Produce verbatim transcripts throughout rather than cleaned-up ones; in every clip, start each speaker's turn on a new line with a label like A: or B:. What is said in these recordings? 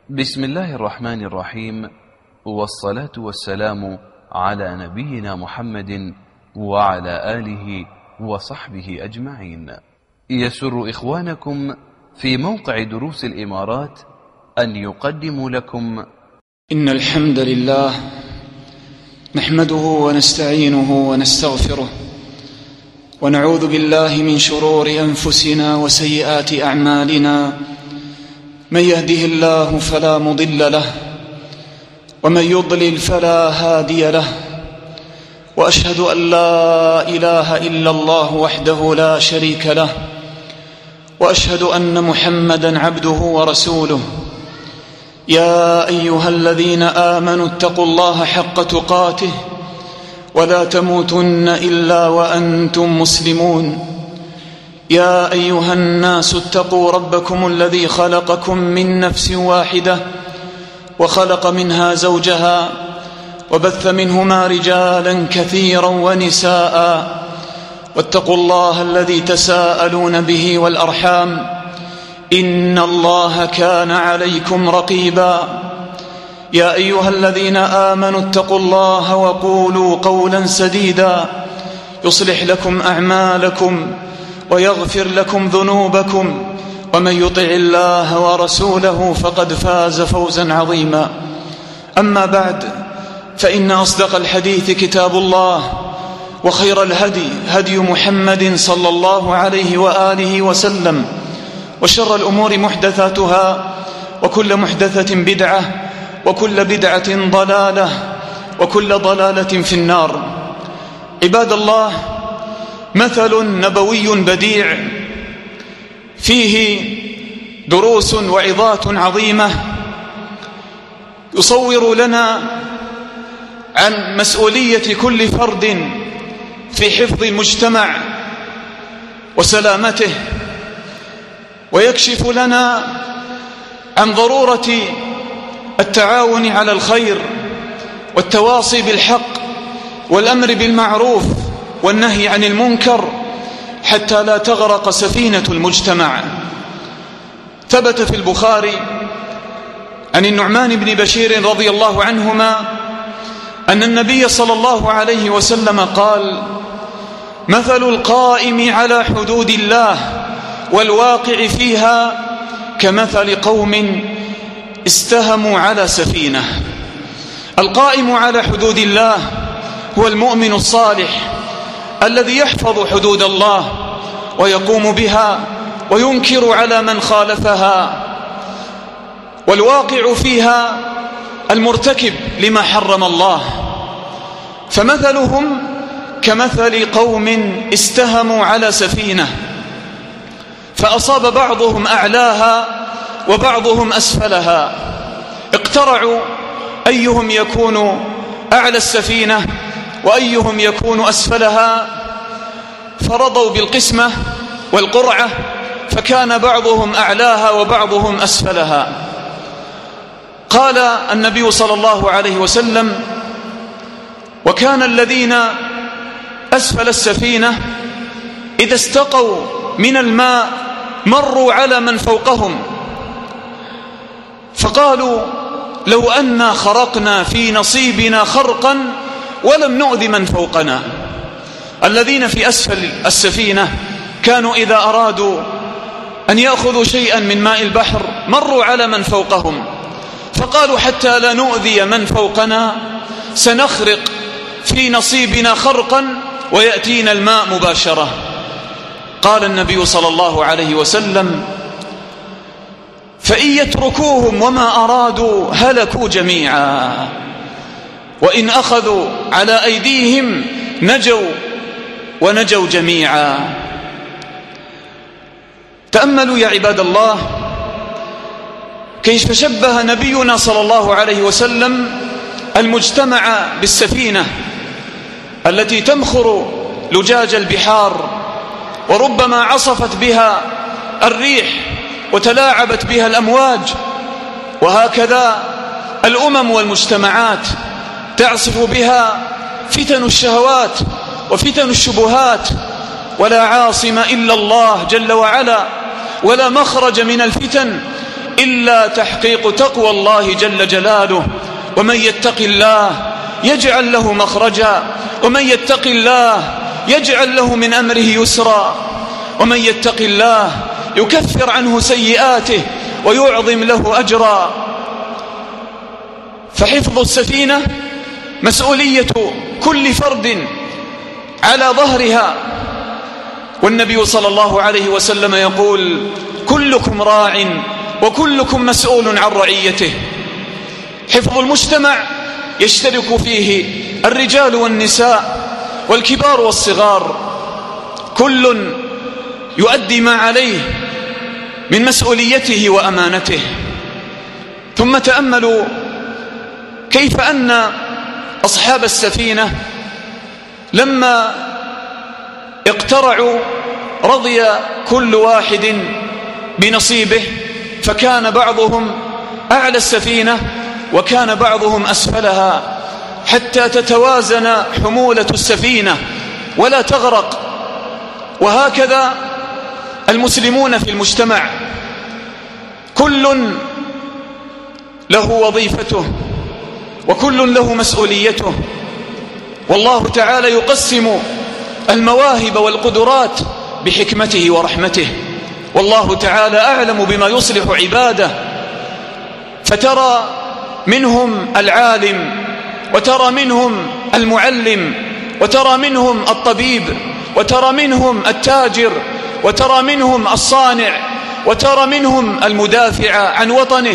A: بسم الله الرحمن الرحيم، والصلاة والسلام على نبينا محمد وعلى آله وصحبه أجمعين. يسر إخوانكم في موقع دروس الإمارات أن يقدموا لكم
B: إن الحمد لله نحمده ونستعينه ونستغفره ونعوذ بالله من شرور أنفسنا وسيئات أعمالنا، من يهده الله فلا مضل له ومن يضلل فلا هادي له، وأشهد أن لا إله إلا الله وحده لا شريك له، وأشهد أن محمدًا عبده ورسوله. يا أيها الذين آمنوا اتقوا الله حق تقاته ولا تموتن إلا وأنتم مسلمون. يا أيها الناس اتقوا ربكم الذي خلقكم من نفس واحدة وخلق منها زوجها وبث منهما رجالا كثيرا ونساء، واتقوا الله الذي تساءلون به والأرحام، إن الله كان عليكم رقيبا. يا أيها الذين آمنوا اتقوا الله وقولوا قولا سديدا يصلح لكم أعمالكم ويغفر لكم ذنوبكم، ومن يطع الله ورسوله فقد فاز فوزا عظيما. أما بعد، فإن أصدق الحديث كتاب الله، وخير الهدي هدي محمد صلى الله عليه وآله وسلم، وشر الأمور محدثاتها، وكل محدثة بدعة، وكل بدعة ضلالة، وكل ضلالة في النار. عباد الله، مثل نبوي بديع فيه دروس وعظات عظيمة يصور لنا عن مسؤولية كل فرد في حفظ المجتمع وسلامته، ويكشف لنا عن ضرورة التعاون على الخير والتواصي بالحق والأمر بالمعروف والنهي عن المنكر حتى لا تغرق سفينة المجتمع. ثبت في البخاري عن النعمان بن بشير رضي الله عنهما أن النبي صلى الله عليه وسلم قال: مثل القائم على حدود الله والواقع فيها كمثل قوم استهموا على سفينة. القائم على حدود الله هو المؤمن الصالح الذي يحفظ حدود الله ويقوم بها وينكر على من خالفها، والواقع فيها المرتكب لما حرم الله. فمثلهم كمثل قوم استهموا على سفينة فأصاب بعضهم أعلاها وبعضهم أسفلها، اقترعوا أيهم يكون أعلى السفينة وأيهم يكون أسفلها، فرضوا بالقسمة والقرعة، فكان بعضهم أعلاها وبعضهم أسفلها. قال النبي صلى الله عليه وسلم: وكان الذين أسفل السفينة إذا استقوا من الماء مروا على من فوقهم فقالوا: لو أنا خرقنا في نصيبنا خرقا ولم نؤذ من فوقنا. الذين في أسفل السفينة كانوا إذا أرادوا أن يأخذوا شيئا من ماء البحر مروا على من فوقهم، فقالوا: حتى لا نؤذي من فوقنا سنخرق في نصيبنا خرقا ويأتينا الماء مباشرة. قال النبي صلى الله عليه وسلم: فإن يتركوهم وما أرادوا هلكوا جميعا، وإن أخذوا على أيديهم نجوا ونجوا جميعا. تأملوا يا عباد الله كيف شبه نبينا صلى الله عليه وسلم المجتمع بالسفينة التي تمخر لجاج البحار، وربما عصفت بها الريح وتلاعبت بها الأمواج. وهكذا الأمم والمجتمعات تعصف بها فتن الشهوات وفتن الشبهات، ولا عاصم إلا الله جل وعلا، ولا مخرج من الفتن إلا تحقيق تقوى الله جل جلاله. ومن يتق الله يجعل له مخرجا، ومن يتق الله يجعل له من أمره يسرا، ومن يتق الله يكفر عنه سيئاته ويعظم له أجرا. فحفظ السفينة مسؤولية كل فرد على ظهرها، والنبي صلى الله عليه وسلم يقول: كلكم راع وكلكم مسؤول عن رعيته. حفظ المجتمع يشترك فيه الرجال والنساء والكبار والصغار، كل يؤدي ما عليه من مسؤوليته وأمانته. ثم تأملوا كيف أن أصحاب السفينة لما اقترعوا رضي كل واحد بنصيبه، فكان بعضهم أعلى السفينة وكان بعضهم أسفلها، حتى تتوازن حمولة السفينة ولا تغرق. وهكذا المسلمون في المجتمع كل له وظيفته وكل له مسؤوليته، والله تعالى يقسم المواهب والقدرات بحكمته ورحمته، والله تعالى أعلم بما يصلح عباده. فترى منهم العالم، وترى منهم المعلم، وترى منهم الطبيب، وترى منهم التاجر، وترى منهم الصانع، وترى منهم المدافع عن وطنه.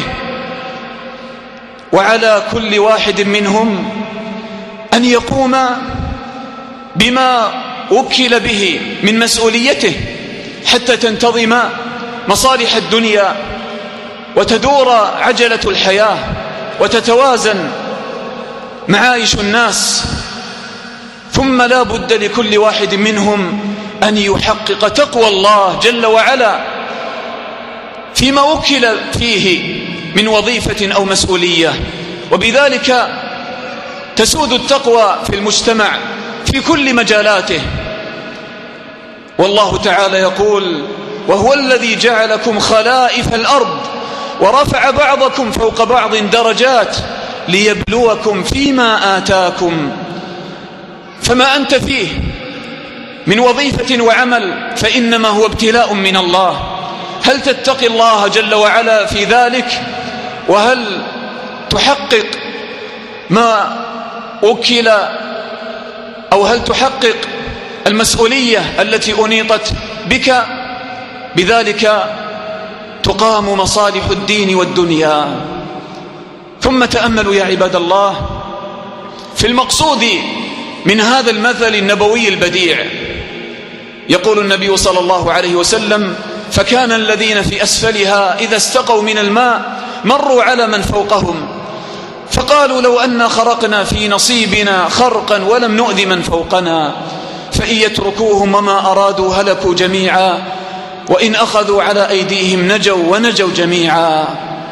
B: وعلى كل واحد منهم أن يقوم بما وكل به من مسؤوليته حتى تنتظم مصالح الدنيا وتدور عجلة الحياة وتتوازن معايش الناس. ثم لا بد لكل واحد منهم أن يحقق تقوى الله جل وعلا فيما وكل فيه من وظيفة أو مسؤولية، وبذلك تسود التقوى في المجتمع في كل مجالاته. والله تعالى يقول: وهو الذي جعلكم خلائف الأرض ورفع بعضكم فوق بعض درجات ليبلوكم فيما آتاكم. فما أنت فيه من وظيفة وعمل فإنما هو ابتلاء من الله. هل تتقي الله جل وعلا في ذلك؟ وهل تحقق ما وكل، أو هل تحقق المسؤولية التي أنيطت بك؟ بذلك تقام مصالح الدين والدنيا. ثم تأملوا يا عباد الله في المقصود من هذا المثل النبوي البديع. يقول النبي صلى الله عليه وسلم: فكان الذين في أسفلها إذا استقوا من الماء مروا على من فوقهم فقالوا لو أن خرقنا في نصيبنا خرقا ولم نؤذ من فوقنا فإن يتركوهم وما أرادوا هلكوا جميعا وإن أخذوا على أيديهم نجوا ونجوا جميعا.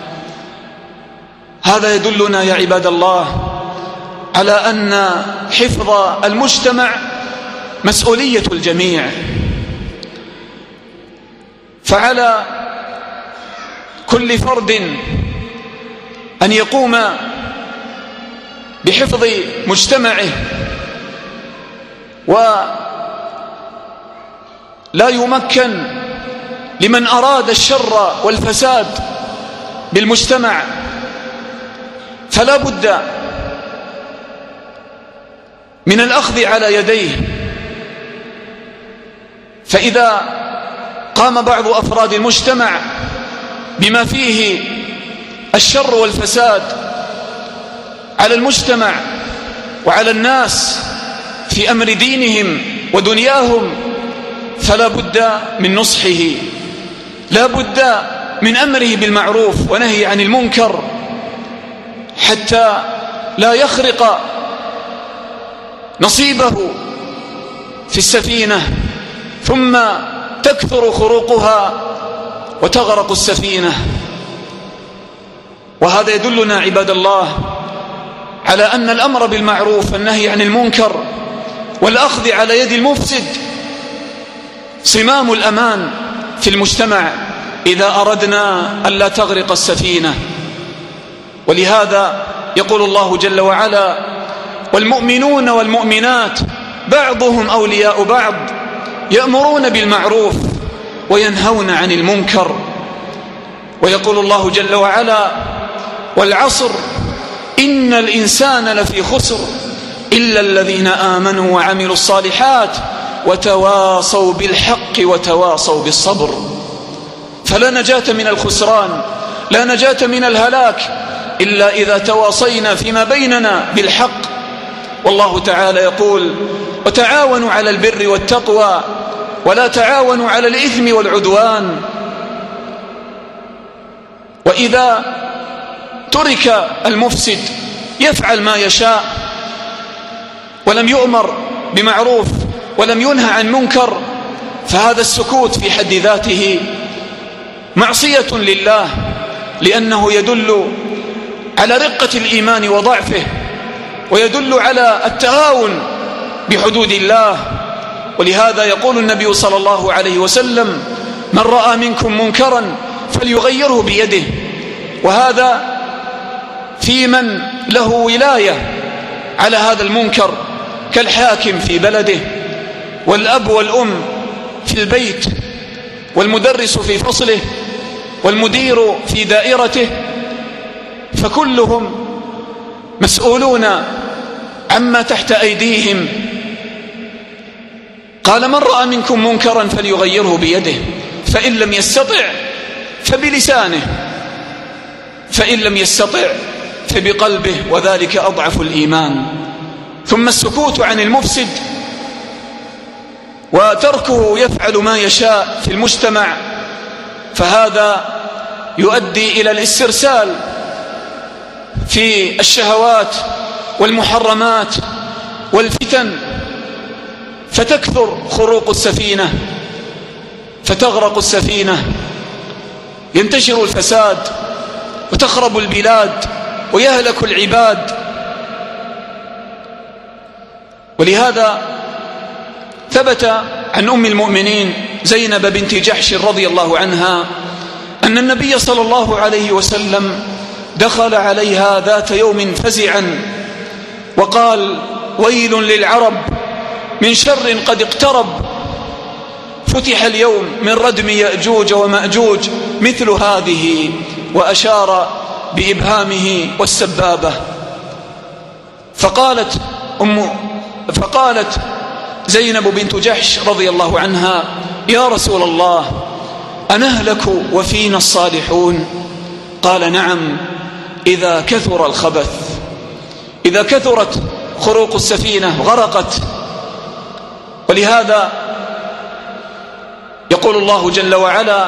B: هذا يدلنا يا عباد الله على أن حفظ المجتمع مسؤولية الجميع، فعلى كل فرد أن يقوم بحفظ مجتمعه ولا يمكن لمن أراد الشر والفساد بالمجتمع، فلا بد من الأخذ على يديه. فإذا قام بعض أفراد المجتمع بما فيه الشر والفساد على المجتمع وعلى الناس في أمر دينهم ودنياهم فلا بد من نصحه، لا بد من أمره بالمعروف ونهي عن المنكر حتى لا يخرق نصيبه في السفينة ثم تكثر خروقها وتغرق السفينة. وهذا يدلنا عباد الله على أن الأمر بالمعروف والنهي عن المنكر والأخذ على يد المفسد صمام الأمان في المجتمع إذا أردنا ألا تغرق السفينة. ولهذا يقول الله جل وعلا: والمؤمنون والمؤمنات بعضهم أولياء بعض يأمرون بالمعروف وينهون عن المنكر. ويقول الله جل وعلا: والعصر إن الإنسان لفي خسر إلا الذين آمنوا وعملوا الصالحات وتواصوا بالحق وتواصوا بالصبر. فلا نجاة من الخسران، لا نجاة من الهلاك إلا إذا تواصينا فيما بيننا بالحق. والله تعالى يقول: وتعاونوا على البر والتقوى ولا تعاونوا على الإثم والعدوان. وإذا ترك المفسد يفعل ما يشاء ولم يؤمر بمعروف ولم ينهى عن منكر، فهذا السكوت في حد ذاته معصية لله، لأنه يدل على رقة الإيمان وضعفه، ويدل على التهاون بحدود الله. ولهذا يقول النبي صلى الله عليه وسلم: من رأى منكم منكرا فليغيره بيده. وهذا في من له ولاية على هذا المنكر، كالحاكم في بلده، والأب والأم في البيت، والمدرس في فصله، والمدير في دائرته، فكلهم مسؤولون عما تحت أيديهم. قال: من رأى منكم منكرا فليغيره بيده، فإن لم يستطع فبلسانه، فإن لم يستطع فبقلبه، وذلك أضعف الإيمان. ثم السكوت عن المفسد وتركه يفعل ما يشاء في المجتمع، فهذا يؤدي إلى الاسترسال في الشهوات والمحرمات والفتن، فتكثر خروق السفينة، فتغرق السفينة، ينتشر الفساد وتخرب البلاد ويهلك العباد. ولهذا ثبت عن أم المؤمنين زينب بنت جحش رضي الله عنها أن النبي صلى الله عليه وسلم دخل عليها ذات يوم فزعا وقال: ويل للعرب من شر قد اقترب، فتح اليوم من ردم يأجوج ومأجوج مثل هذه، وأشار بإبهامه والسبابة. فقالت أم فقالت زينب بنت جحش رضي الله عنها: يا رسول الله، أنهلك وفينا الصالحون؟ قال: نعم، إذا كثر الخبث، إذا كثرت خروق السفينة غرقت. ولهذا يقول الله جل وعلا: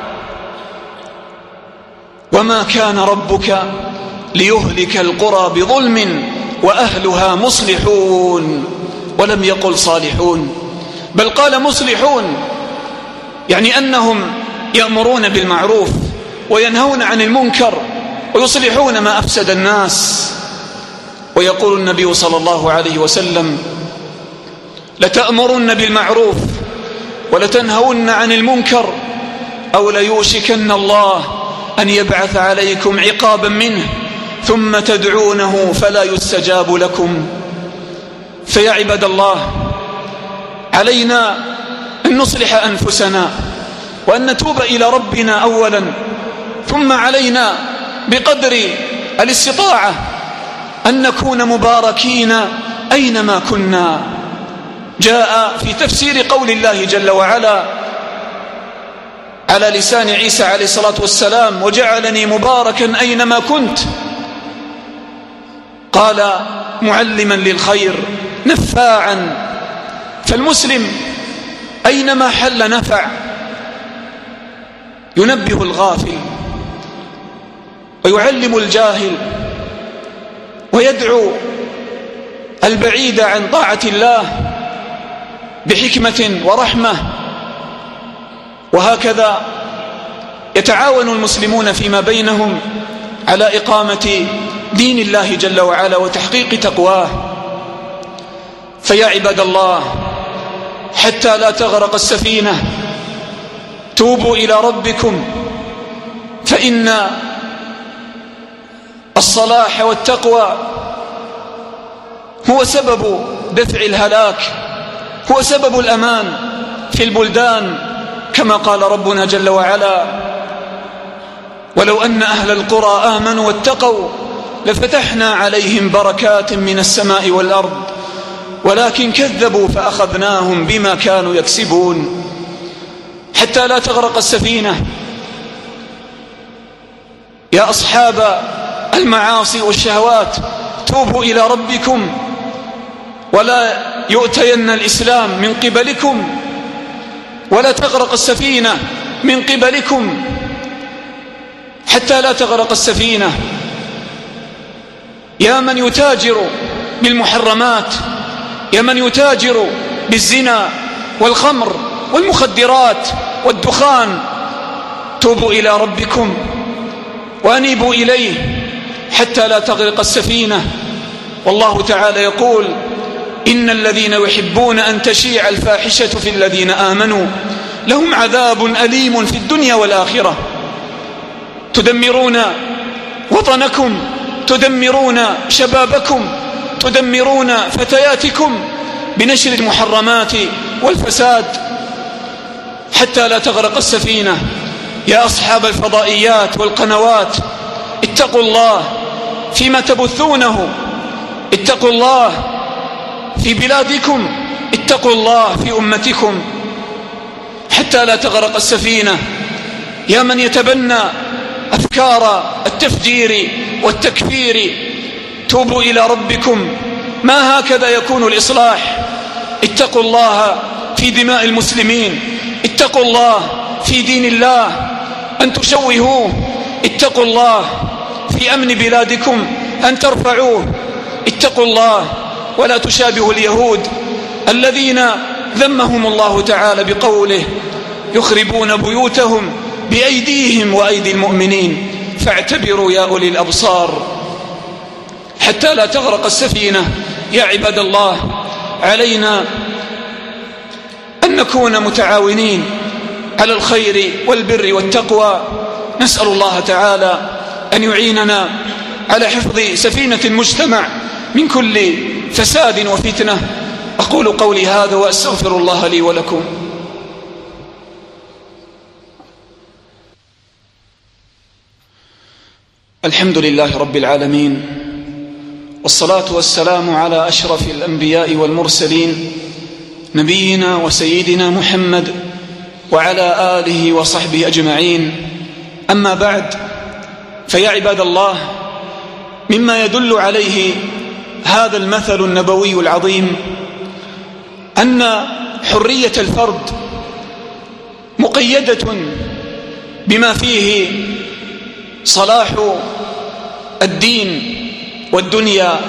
B: وما كان ربك ليهلك القرى بظلم وأهلها مصلحون، ولم يقل صالحون، بل قال مصلحون، يعني أنهم يأمرون بالمعروف وينهون عن المنكر ويصلحون ما أفسد الناس. ويقول النبي صلى الله عليه وسلم: لتأمرن بالمعروف ولتنهون عن المنكر، أو ليوشكن الله أن يبعث عليكم عقابا منه ثم تدعونه فلا يستجاب لكم. فيا عباد الله، علينا أن نصلح أنفسنا وأن نتوب إلى ربنا أولا، ثم علينا بقدر الاستطاعة أن نكون مباركين أينما كنا. جاء في تفسير قول الله جل وعلا على لسان عيسى عليه الصلاة والسلام: وجعلني مباركا أينما كنت. قال: معلما للخير نفاعا. فالمسلم أينما حل نفع، ينبه الغافل ويعلم الجاهل ويدعو البعيد عن طاعة الله بحكمة ورحمة. وهكذا يتعاون المسلمون فيما بينهم على إقامة دين الله جل وعلا وتحقيق تقواه. فيا عباد الله، حتى لا تغرق السفينة، توبوا إلى ربكم فإن الصلاح والتقوى هو سبب دفع الهلاك، هو سبب الأمان في البلدان، كما قال ربنا جل وعلا: ولو أن أهل القرى آمنوا واتقوا لفتحنا عليهم بركات من السماء والأرض ولكن كذبوا فأخذناهم بما كانوا يكسبون. حتى لا تغرق السفينة يا أصحاب المعاصي والشهوات، توبوا إلى ربكم ولا يؤتين الإسلام من قبلكم، ولا تغرق السفينة من قبلكم، حتى لا تغرق السفينة. يا من يتاجر بالمحرمات، يا من يتاجر بالزنا والخمر والمخدرات والدخان، توبوا إلى ربكم وأنيبوا إليه حتى لا تغرق السفينة. والله تعالى يقول: إن الذين يحبون أن تشيع الفاحشة في الذين آمنوا لهم عذاب أليم في الدنيا والآخرة. تدمرون وطنكم، تدمرون شبابكم، تدمرون فتياتكم بنشر المحرمات والفساد حتى لا تغرق السفينة. يا أصحاب الفضائيات والقنوات، اتقوا الله فيما تبثونه، اتقوا الله في بلادكم، اتقوا الله في أمتكم حتى لا تغرق السفينة. يا من يتبنى أفكار التفجير والتكفير، توبوا إلى ربكم، ما هكذا يكون الإصلاح. اتقوا الله في دماء المسلمين، اتقوا الله في دين الله أن تشوهوه، اتقوا الله في أمن بلادكم أن ترفعوه، اتقوا الله ولا تشابهوا اليهود الذين ذمهم الله تعالى بقوله: يخربون بيوتهم بأيديهم وأيدي المؤمنين فاعتبروا يا أولي الأبصار. حتى لا تغرق السفينة يا عباد الله، علينا أن نكون متعاونين على الخير والبر والتقوى. نسأل الله تعالى أن يعيننا على حفظ سفينة المجتمع من كل فساد وفتنة. أقول قولي هذا وأستغفر الله لي ولكم. الحمد لله رب العالمين، والصلاة والسلام على أشرف الأنبياء والمرسلين، نبينا وسيدنا محمد وعلى آله وصحبه أجمعين. أما بعد، فيا عباد الله، مما يدل عليه هذا المثل النبوي العظيم أن حرية الفرد مقيدة بما فيه صلاح الدين والدنيا،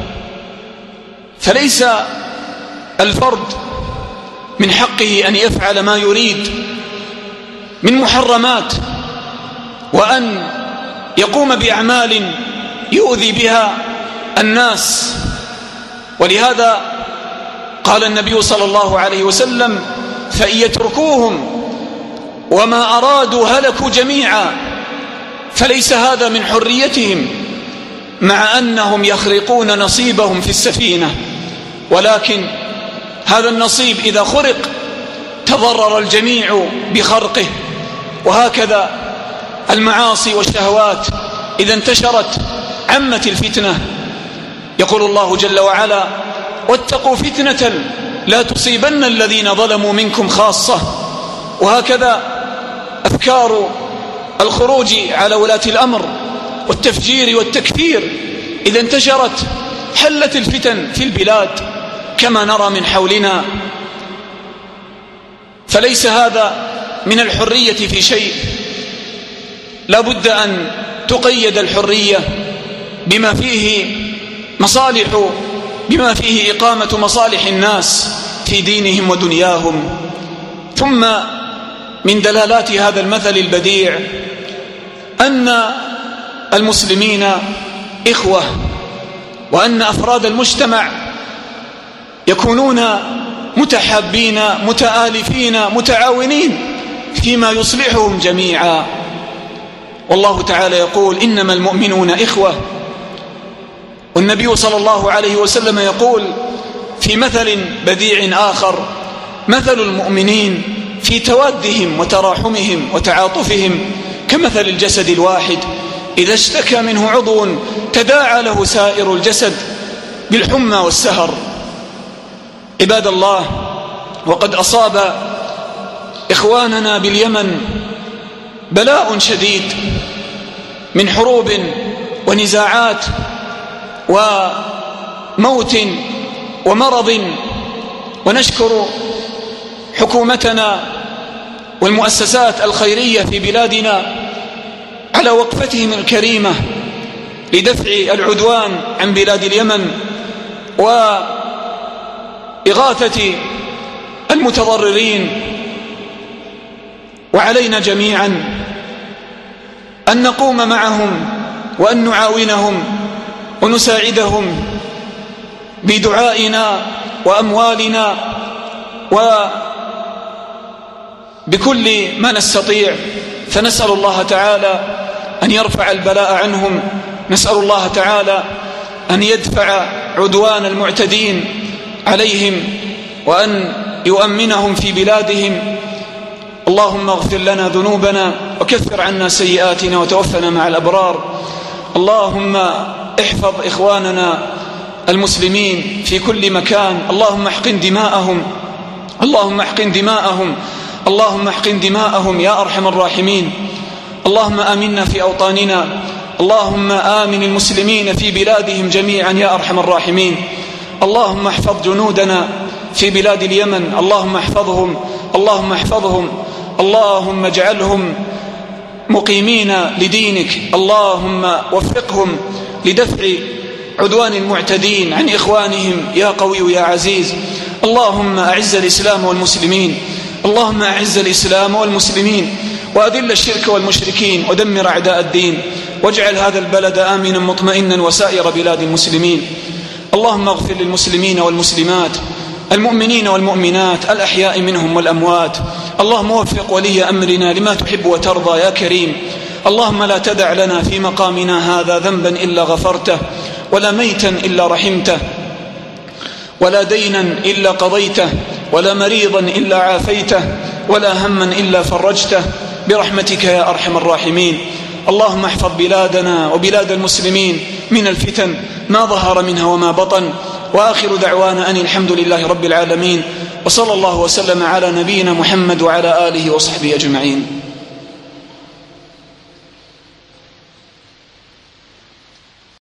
B: فليس الفرد من حقه أن يفعل ما يريد من محرمات وأن يقوم بأعمال يؤذي بها الناس. ولهذا قال النبي صلى الله عليه وسلم: فإن يتركوهم وما أرادوا هلكوا جميعا. فليس هذا من حريتهم، مع أنهم يخرقون نصيبهم في السفينة، ولكن هذا النصيب إذا خرق تضرر الجميع بخرقه. وهكذا المعاصي والشهوات إذا انتشرت عمت الفتنة. يقول الله جل وعلا: واتقوا فتنة لا تصيبن الذين ظلموا منكم خاصة. وهكذا أفكار الخروج على ولاة الأمر والتفجير والتكفير إذا انتشرت حلت الفتن في البلاد كما نرى من حولنا. فليس هذا من الحرية في شيء، لا بد أن تقيد الحرية بما فيه مصالح، بما فيه إقامة مصالح الناس في دينهم ودنياهم. ثم من دلالات هذا المثل البديع أن المسلمين إخوة، وأن أفراد المجتمع يكونون متحابين متآلفين متعاونين فيما يصلحهم جميعا. والله تعالى يقول إنما المؤمنون إخوة. والنبي صلى الله عليه وسلم يقول في مثل بديع آخر: مثل المؤمنين في توادهم وتراحمهم وتعاطفهم كمثل الجسد الواحد إذا اشتكى منه عضو تداعى له سائر الجسد بالحمى والسهر. عباد الله، وقد أصاب إخواننا باليمن بلاء شديد من حروب ونزاعات وموت ومرض، ونشكر حكومتنا والمؤسسات الخيرية في بلادنا على وقفتهم الكريمة لدفع العدوان عن بلاد اليمن وإغاثة المتضررين. وعلينا جميعا أن نقوم معهم وأن نعاونهم ونساعدهم بدعائنا وأموالنا وبكل ما نستطيع. فنسأل الله تعالى أن يرفع البلاء عنهم، نسأل الله تعالى أن يدفع عدوان المعتدين عليهم وأن يؤمنهم في بلادهم. اللهم اغفر لنا ذنوبنا وكفر عنا سيئاتنا وتوفنا مع الأبرار. اللهم احفظ إخواننا المسلمين في كل مكان، اللهم احقن دماءهم، اللهم احقن دماءهم، اللهم احقن دماءهم يا أرحم الراحمين. اللهم آمنا في أوطاننا، اللهم آمن المسلمين في بلادهم جميعا يا أرحم الراحمين. اللهم احفظ جنودنا في بلاد اليمن، اللهم احفظهم، اللهم احفظهم، اللهم اجعلهم مقيمين لدينك، اللهم وفقهم لدفع عدوان المعتدين عن إخوانهم يا قوي يا عزيز. اللهم أعز الإسلام والمسلمين، اللهم أعز الإسلام والمسلمين وأذل الشرك والمشركين ودمر أعداء الدين، واجعل هذا البلد آمنا مطمئنا وسائر بلاد المسلمين. اللهم اغفر للمسلمين والمسلمات، المؤمنين والمؤمنات، الأحياء منهم والأموات. اللهم وفق ولي أمرنا لما تحب وترضى يا كريم. اللهم لا تدع لنا في مقامنا هذا ذنبا إلا غفرته، ولا ميتا إلا رحمته، ولا دينا إلا قضيته، ولا مريضا إلا عافيته، ولا هما إلا فرجته، برحمتك يا أرحم الراحمين. اللهم احفظ بلادنا وبلاد المسلمين من الفتن ما ظهر منها وما بطن. وآخر دعوانا أن الحمد لله رب العالمين، وصلى الله وسلم على نبينا محمد وعلى آله وصحبه أجمعين.